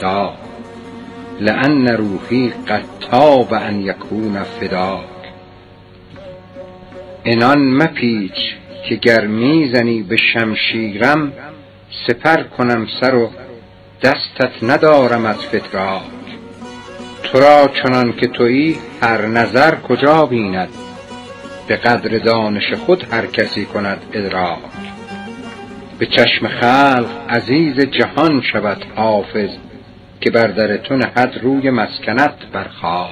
داغ. لأن روحی قد طاب ان یکون فداک. عنان مپیچ که گر میزنی به شمشیرم، سپر کنم سر و دستت ندارم از فتراک. تو را چنان که تویی هر نظر کجا بیند، به قدر دانش خود هر کسی کند ادراک. به چشم خلق عزیز جهان شود حافظ، که بر در تو نهد روی مسکنت بر خاک.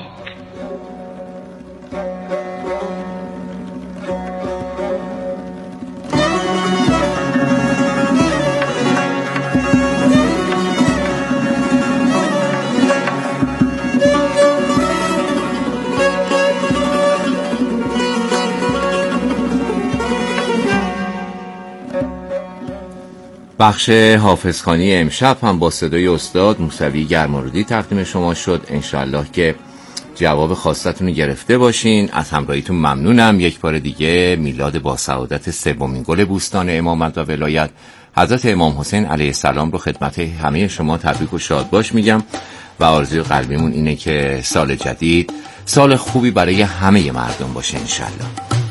بخش حافظخوانی امشب هم با صدای استاد موسوی گرمارودی تقدیم شما شد. انشاءالله که جواب خواستتون رو گرفته باشین. از همراهیتون ممنونم. یک بار دیگه میلاد با سعادت سومین گل بوستان امامت و ولایت حضرت امام حسین علیه السلام رو خدمت همه شما تبریک و شادباش میگم و آرزوی قلبیمون اینه که سال جدید سال خوبی برای همه مردم باشه انشاءالله.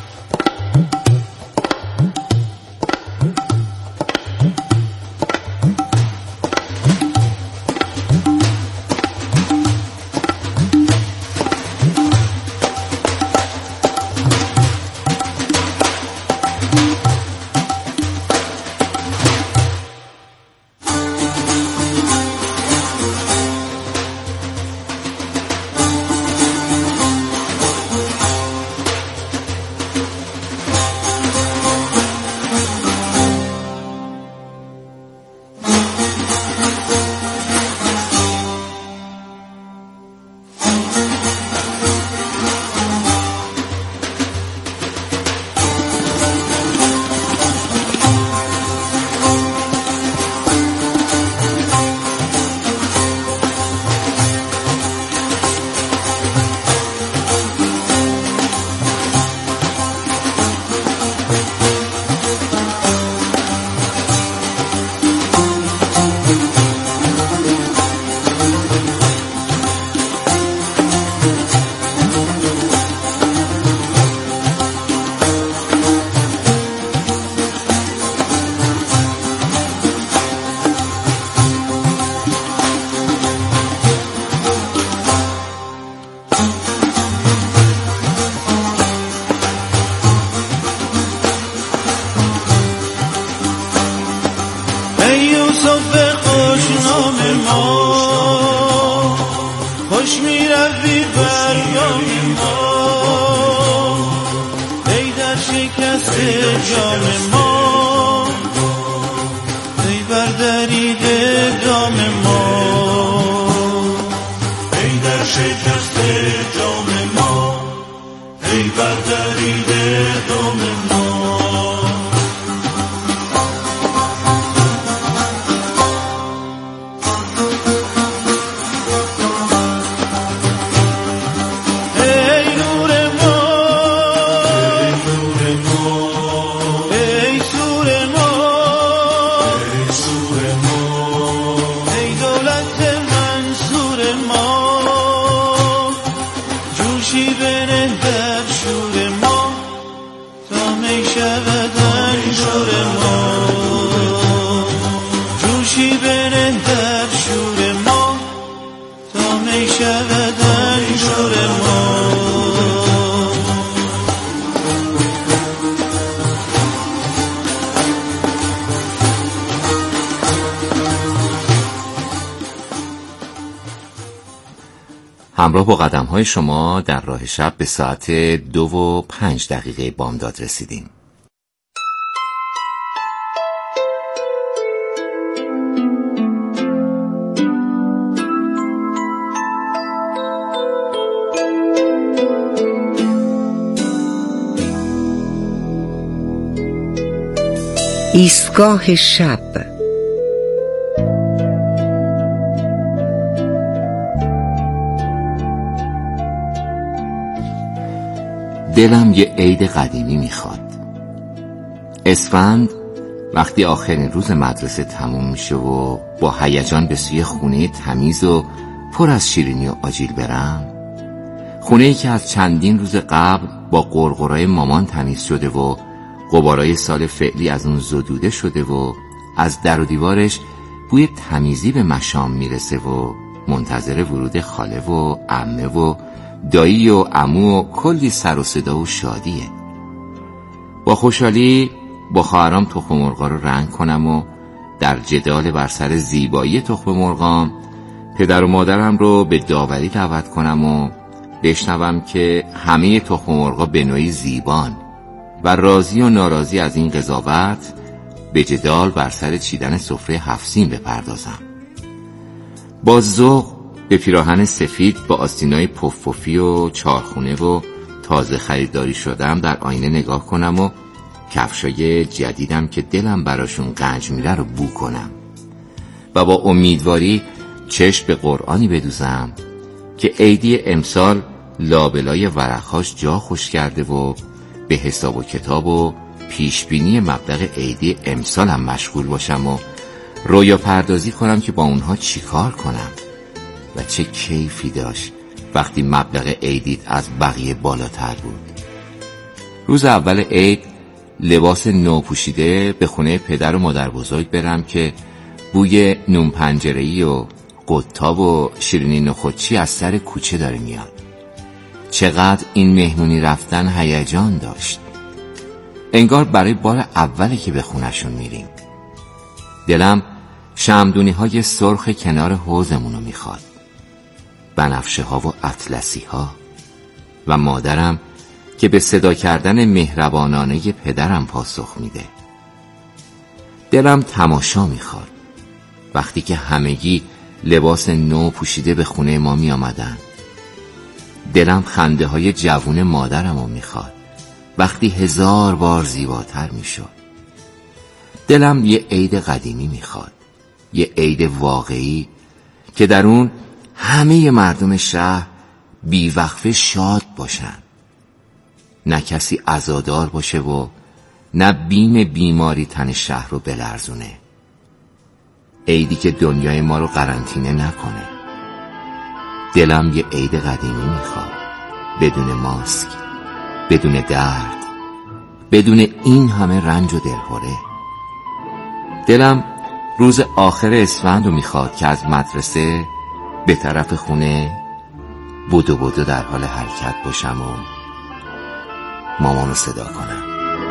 خوش می روی بر یام ما، ای در شکست جام ما، ای بر دریده دام ما، ای در شکست جام ما، ای بر دریده دام ما. همراه با قدم‌های شما در راه شب به ساعت 2:05 بامداد رسیدیم. ایستگاه شب. دلم یه عید قدیمی میخواد. اسفند وقتی آخرین روز مدرسه تموم میشه و با هیجان به سوی خونه تمیز و پر از شیرینی و آجیل برم، خونه‌ای که از چندین روز قبل با قرقرای مامان تمیز شده و غبارای سال فعلی از اون زدوده شده و از در و دیوارش بوی تمیزی به مشام میرسه و منتظر ورود خاله و عمه و دایی و عمو و کلی سر و صدا و شادیه. با خوشحالی با خواهرام تخم مرغا رو رنگ کنم و در جدال بر سر زیبایی تخم مرغام پدر و مادرم رو به داوری دعوت کنم و بشنوم که همه تخم مرغا به نوعی زیبان و راضی و ناراضی از این قضاوت به جدال بر سر چیدن سفره 7 سین بپردازم. با ذوق به پیراهن سفید با آستینای پف پفی و چارخونه و تازه خریداری شدم در آینه نگاه کنم و کفشای جدیدم که دلم براشون گنج میره رو بو کنم و با امیدواری چشم به قرآنی بدوزم که عیدی امسال لابلای ورقهاش جا خوش کرده و به حساب و کتاب و پیشبینی مبلغ عیدی امسالم مشغول باشم و رویا پردازی کنم که با اونها چی کار کنم و چه کیفی داشت وقتی مبلغ عیدیت از بقیه بالاتر بود. روز اول عید لباس نو پوشیده به خونه پدر و مادر بزرگ برم که بوی نون پنجره‌ای و قطاب و شیرینی نخودچی از سر کوچه داره میاد. چقدر این مهمونی رفتن هیجان داشت، انگار برای بار اوله که به خونشون میریم. دلم شمعدونی های سرخ کنار حوضمونو میخواد، بنفشه ها و اطلسی ها و مادرم که به صدا کردن مهربانانه پدرم پاسخ میده. دلم تماشا میخواد وقتی که همگی لباس نو پوشیده به خونه ما می آمدن. دلم خنده های جوون مادرمو میخواد وقتی 1000 بار زیباتر میشد. دلم یه عید قدیمی میخواد، یه عید واقعی که در اون همه مردم شهر بیوقفه شاد باشن، نه کسی عزادار باشه و نه بیم بیماری تن شهر رو بلرزونه. عیدی که دنیای ما رو قرنطینه نکنه. دلم یه عید قدیمی میخواد، بدون ماسک، بدون درد، بدون این همه رنج و دلهوره. دلم روز آخر اسفند رو میخواد که از مدرسه به طرف خونه بدو در حال حرکت باشم و مامانو صدا کنم.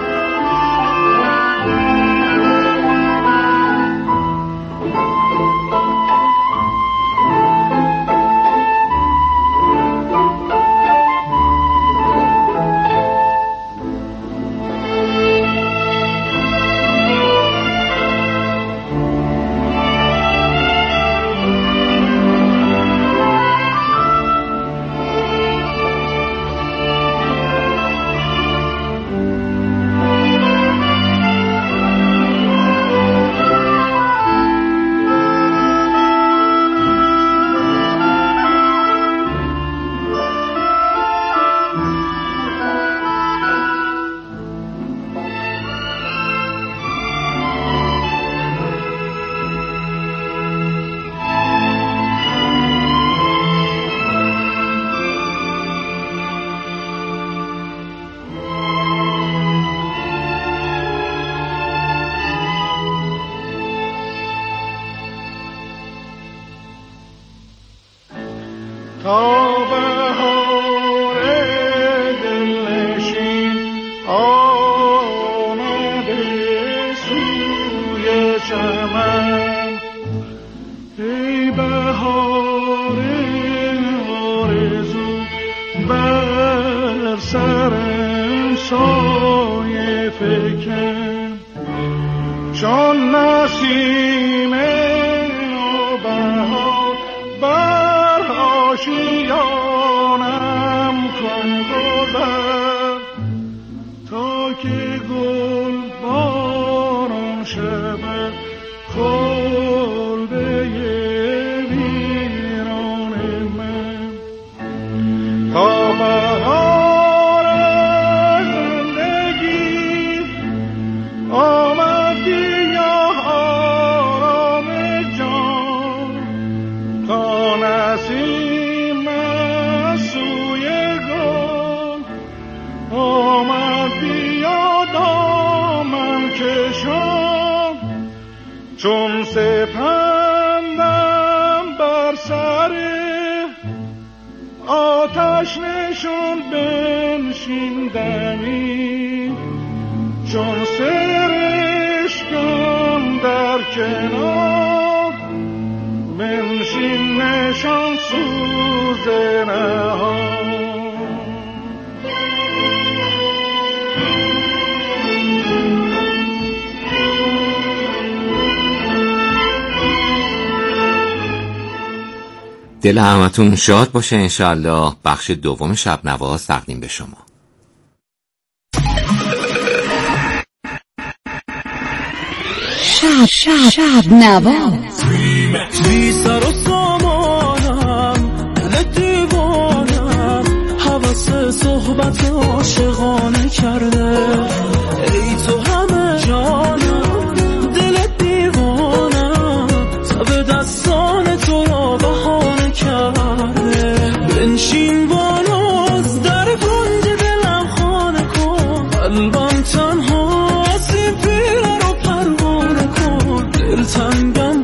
تا بهار دلنشین آمده سوی چمن، ای بهار آرزو بر سرم سایه فکن، چون نسیم بهار بر آشیانم کن گذر، تا که گل باران شود کلبه ویران من، تا بهار زندگی آمد نسیم سوی گل آمد بیا دامن کشان چون سپندم بر سر آتش نشون بنشیندمی چون سرشکم در کنار منشین نشان سوز نهان. دل همتون شاد باشه انشالله. بخش دوم شب نواز تقدیم به شما. شب نواز. بی سر و سامانم دل دیوانم حوث صحبت عاشقانه کرده ای تو همه جانم دل دیوانم تب دستان تو را بهانه کرده بنشین باناز در کنج دلم خانه کن قلبم تنها سیم پیره رو پروانه کن دلتنگم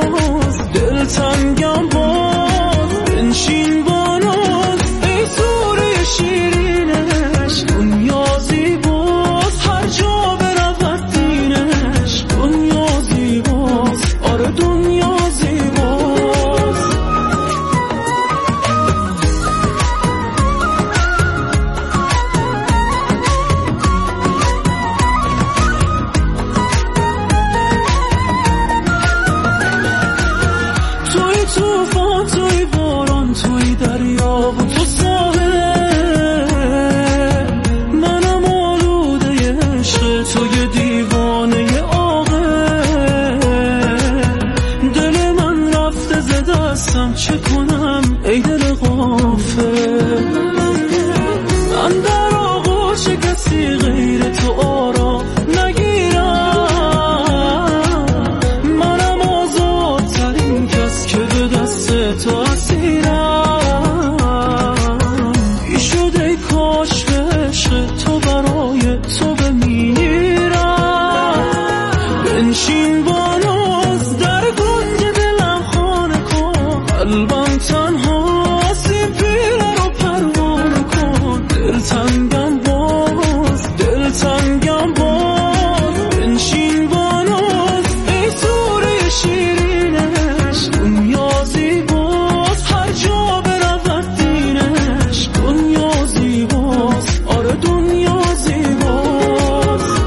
باز بنشین باناز ای سوره شیرینش دنیا زیباست هر جا برود دینش دنیا زیباست آره دنیا زیباست. توی توفان توی باران توی دریا و تو ساحل منم آلوده عشق توی دیوانه عاقل دل من رفته ز دستم چه کنم ای دل غافل من در آغوش کسی غیر تو آرام تو اسیرم ای شده کاش به عشق تو برای تو بمیرم بنشین باناز در کنج دلم خانه کن قلبم تنها سیم پیره رو پروانه کن دلتنگم باز بنشین باناز ای سوره شیرینش دنیا زیباست هر جا برود دینش دنیا زیباست آره دنیا زیباست.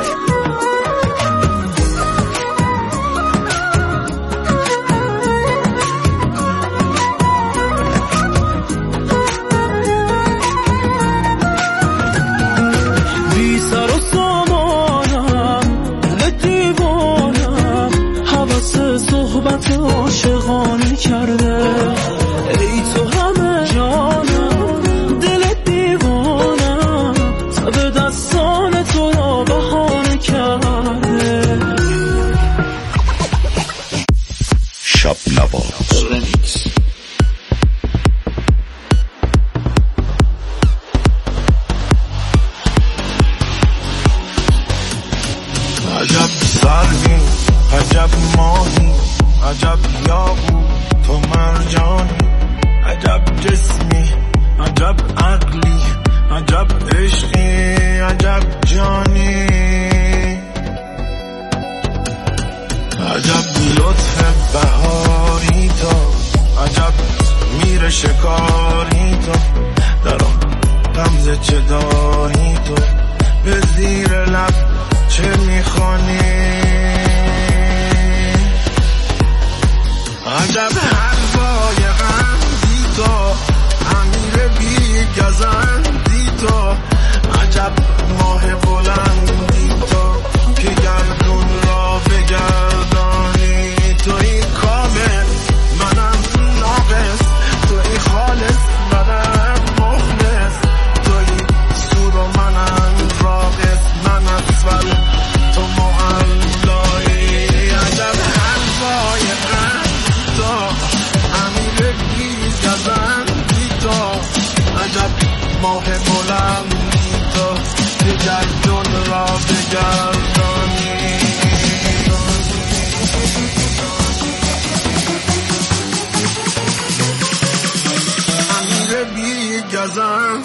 بی سر و سامانم دل دیوانم حوث صحبت عاشقانه کرده ای تو همه جانم دل دیوانم تب دستان تو را بهانه کرده. شب نواز رمیکس. عجب سروی عجب ماهی عجب یابو تو مرجانی عجب جسمی عجب عقلی عجب عشقی عجب جانی عجب لطف بهاری تو عجب میر شکاری تو در آن غمزه چه داری تو به زیر لب چه میخوانی عجب حرفای غمزی تو امیر بی گزندی تو عجب ماه بلندی تو که گردون را بگردانی توی کامل منم ناقص توی خالص منم مخلص توی سور و منم راقص من اسفل تو معلایی عجب حرفای غمزی تو امیر بی گزن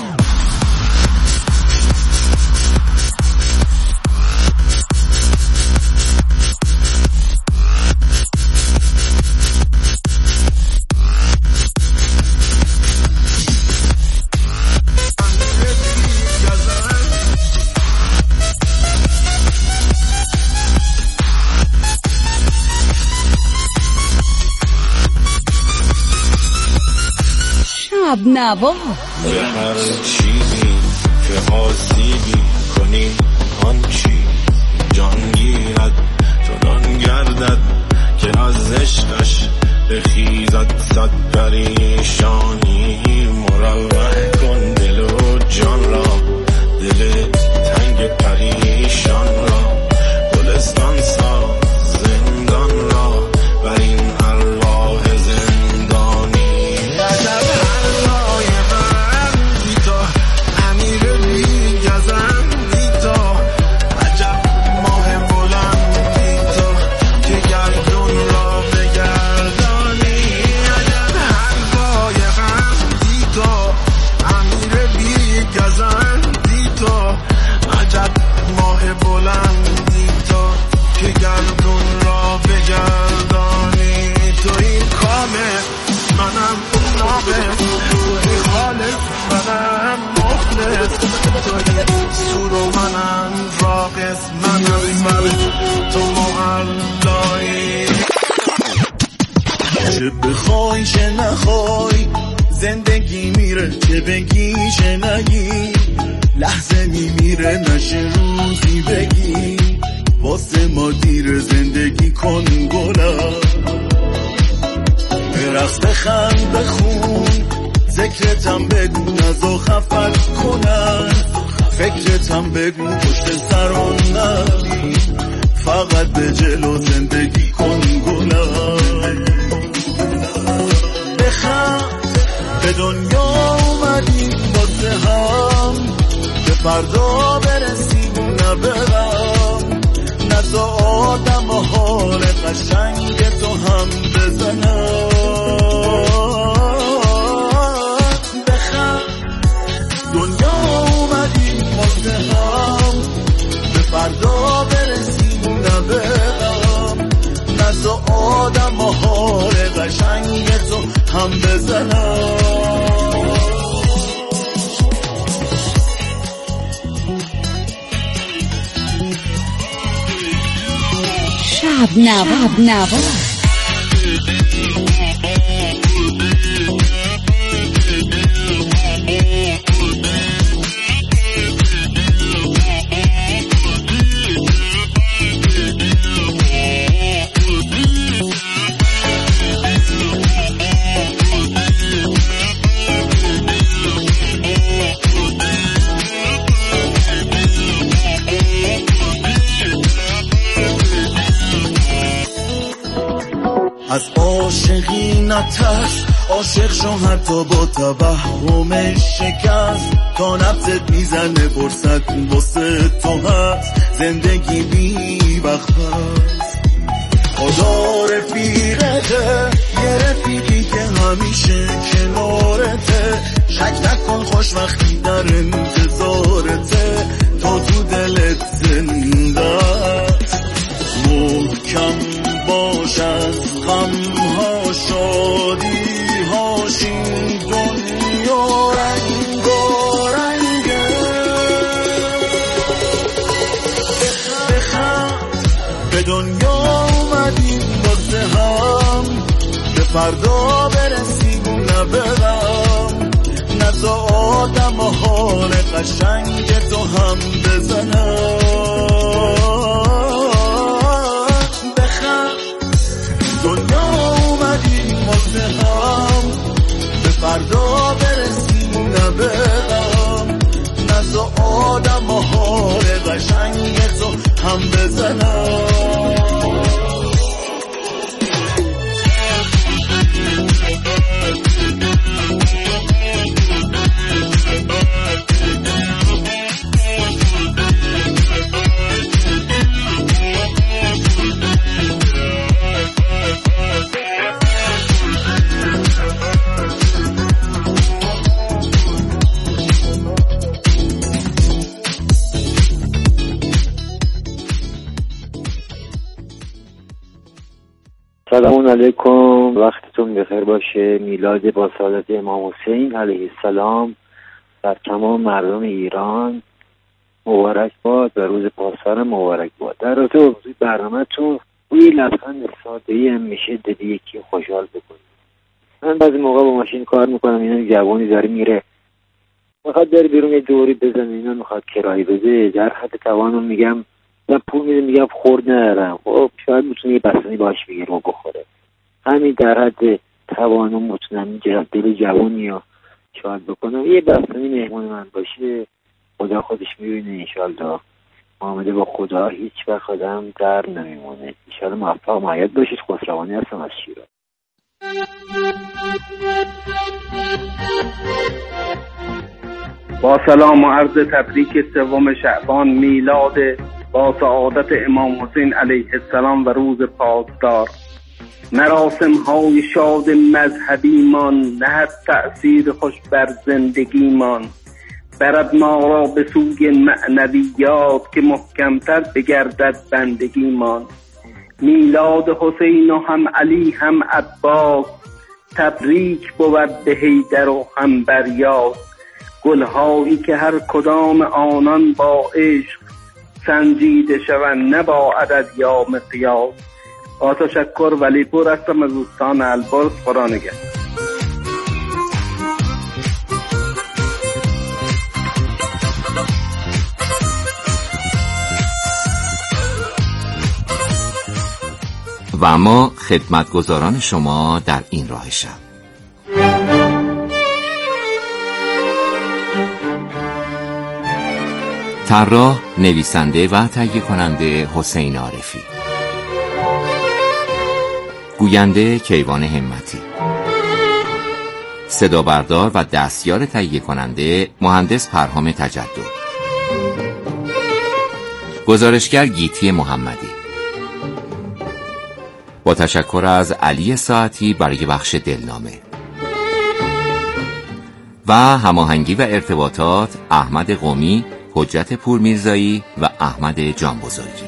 شب نوا به هر چیزی که آسیبی کنی آن چیز جان گیرد چنان گردد که از عشقش بخیزد صد پریشانی مروح کن دل و جان را دل تنگ پریشان را گلستان ساز زندان را بر این ارواح زندانی عجب ارواح من بی تو امیر بی گزن بی تو عجب ماه بلند بی تو که گردون را بگردانی عجب ارواح من بی تو امیر بی گزن بی تو عجب ماه بلند بی تو که گردون را بگردانی تو این کامه منم ناقص تو این خالص منم مخلص تو این سور و منم راقص منم تو معلایی چه بخوای چه نخوای زندگی میره چه بگی چه نگی لحظه میمیره نشه روزی بگی واسه ما دیر زندگی کن گلم برقص بخند بخون ذکرتم بگو نزا خفت کنن فکرتم بگو پشت سران نبی فقط به جلو زندگی کن گلم بخند به دنیا اومدیم واسه هم به فردا برسیم و نبرم نزا آدم و حال قشنگ تو هم بزنم بخند دنیا اومدیم واسه هم به فردا برسیم و نبرم نزا آدم و حال قشنگ تو هم بزنم شب نوا از عاشقی نترس عاشق شو حتی با توهم شکست تا نفست میزنه فرصت واسه تو هست زندگی بی وقت هست خدا رفیقته یه رفیقی که همیشه کنارته شک نکن خوش وقتی در انتظارته تا تو دلت زنده محکم باش از غمها شادیهاش این دنیا رنگارنگه بخند به دنیا اومدیم واسه هم به فردا برسیم و نبرم نزا آدم و حال قشنگ تو هم بزنم دنیا اومدیم واسه هم به فردا برسیم و نبرم نزا آدم و حال قشنگ تو هم بزنم سلام علیکم، وقتتون بخیر باشه. میلاد با سعادت امام حسین علیه السلام بر تمام مردم ایران مبارک باد و روز پاسدار مبارک باد. در رابطه با برنامه‌تون یه لبخند ساده‌ای هم میشه دادی یکی خوشحال بکنی. من بعضی موقع با ماشین کار میکنم، اینا جوانی داره میره میخواد بره بیرون یه دوری بزنه، اینا میخواد کرایه بده، در حد توانم میگم من پول میده، میگم خورد ندارم. خب شاید میتونه یه بستنی باش بگیره و بخوره، همین در حد توانم میتونم دل جوانی رو شاید بکنم. یه بستنی مهمون من باشه، خدا خودش میبینه. انشالله معامله با خدا هیچ وقت آدم در نمیمونه. انشالله موفق معید باشید. خسروانی هستم از شیراز. با سلام و عرض تبریک سوم شعبان میلاد با سعادت امام حسین علیه السلام و روز پاسدار. مراسم های شاد مذهبیمان نهد تأثیر خوش بر زندگیمان، برد ما را به سوی معنویات که محکمتر بگردد بندگیمان. میلاد حسین و هم علی هم عباس، تبریک بود به حیدر و هم بریاس. گلهایی که هر کدام آنان با عشق سنجیده شوند، نه با عدد یا مقیاس. با تشکر، ولی پور هستم از دوستان البرز قرآنگه. و اما خدمتگزاران شما در این راه شب. طراح، نویسنده و تهیه کننده حسین عارفی، گوینده کیوان همتی، صدا بردار و دستیار تهیه کننده مهندس پرهام تجدد، گزارشگر گیتی محمدی. با تشکر از علی ساعتی برای بخش دلنامه و هماهنگی و ارتباطات احمد قمی، حجت پورمیرزایی و احمد جانبزرگی.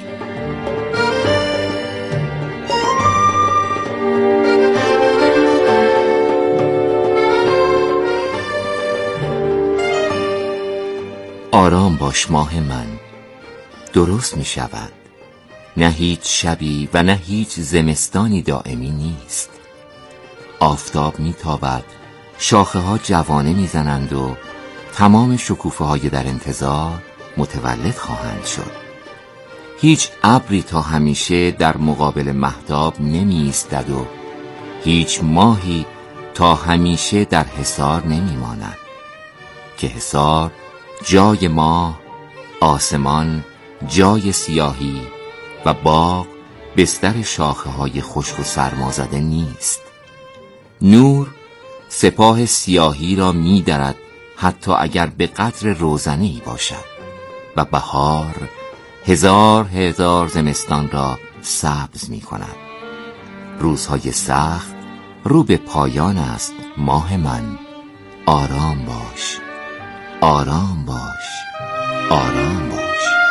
آرام باش ماه من، درست می شود. نه هیچ شبی و نه هیچ زمستانی دائمی نیست. آفتاب می تابد، شاخه ها جوانه می زنند و تمام شکوفه های در انتظار متولد خواهند شد. هیچ ابری تا همیشه در مقابل مهتاب نمی ایستد و هیچ ماهی تا همیشه در حصار نمی ماند که حصار جای ماه، آسمان جای سیاهی و باغ بستر شاخه های خشک و سرمازده نیست. نور سپاه سیاهی را می درد حتی اگر به قدر روزنه‌ای باشد و بهار هزار هزار زمستان را سبز می کند. روزهای سخت رو به پایان است ماه من. آرام باش، آرام باش، آرام باش.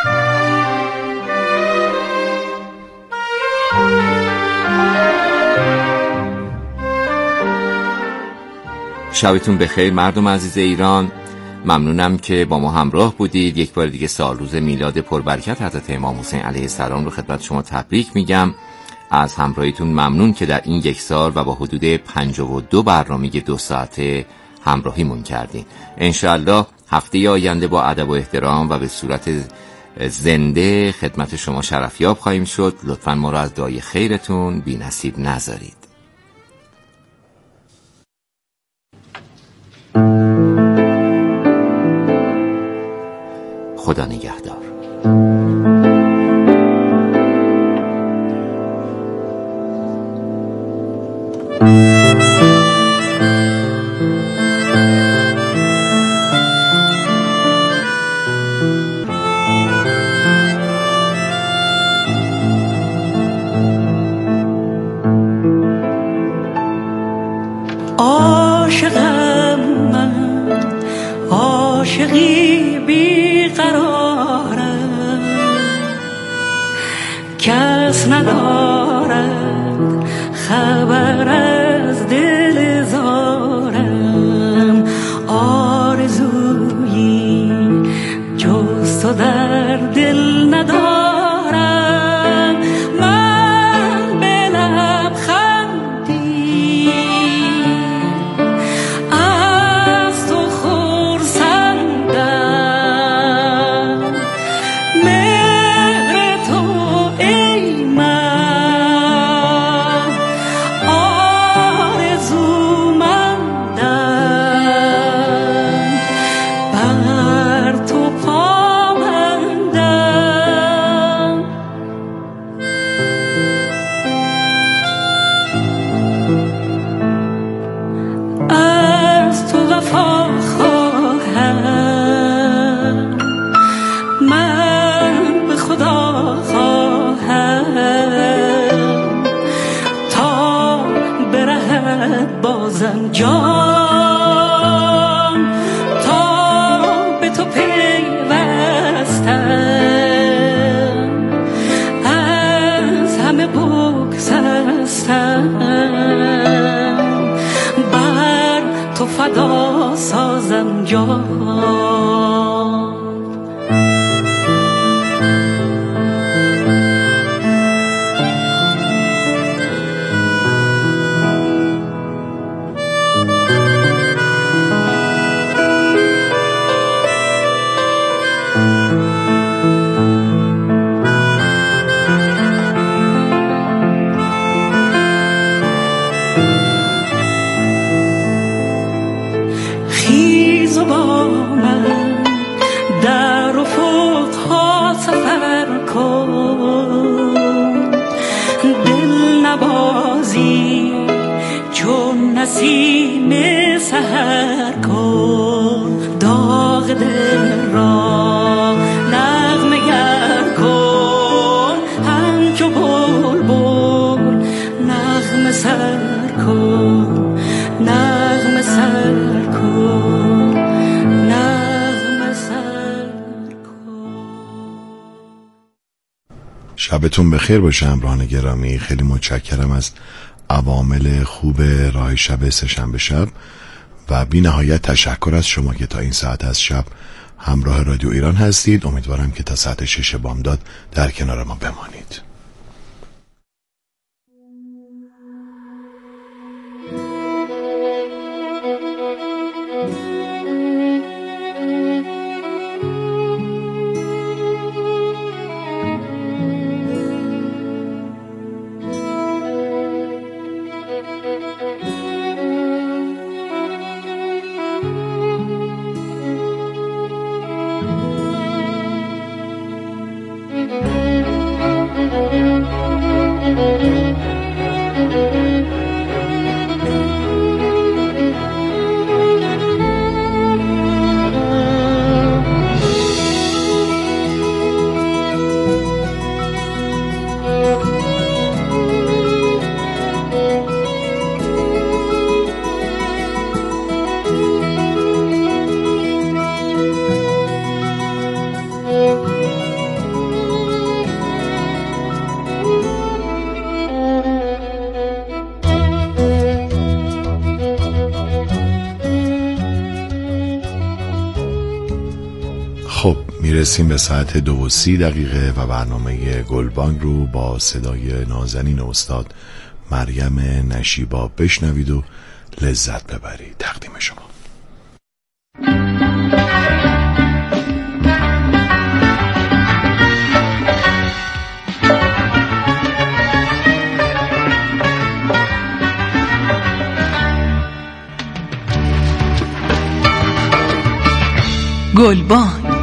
شبتون بخیر مردم عزیز ایران. ممنونم که با ما همراه بودید. یک بار دیگه سالروز میلاد پربرکت حضرت امام حسین علیه السلام رو خدمت شما تبریک میگم. از همراهیتون ممنون که در این یک سال و با حدود 52 برنامه 2 ساعته همراهیمون کردین. انشاءالله هفته آینده با ادب و احترام و به صورت زنده خدمت شما شرفیاب خواهیم شد. لطفاً ما را از دعای خیرتون بی نصیب نذارید. خدا نگهدار. عاشقم من، عاشقی بیقرارم، کس ندارد خبر از دل زارم، آرزویی جز تو در دل ندارم. من به لبخندی از تو خرسندم، مهر تو ای من آرزومندم، بر تو پابندم. از تو وفا خواهم، من به خدا خواهم تا برهد بازم جان، تا به تو پیوستم، از همه بگسستم، بر تو فدا سازم جان. خیز و با من در افق‌ها سفر کن، دل نبازی چون نسیم سحر کن، داغ دل را نغمه گر کن، همچو بلبل نغمه سر کن، نغمه سر کن، نغمه سر کن. شبتون بخیر باشه همراهان گرامی. خیلی متشکرم از عوامل خوب راه شب سه‌شنبه شب و بی نهایت تشکر از شما که تا این ساعت از شب همراه رادیو ایران هستید. امیدوارم که تا ساعت 6 بامداد در کنار ما بمانید. خب میرسیم به ساعت 2:30 و برنامه گلبانگ رو با صدای نازنین استاد مریم نشیبا بشنوید و لذت ببرید. تقدیم شما. گلبانگ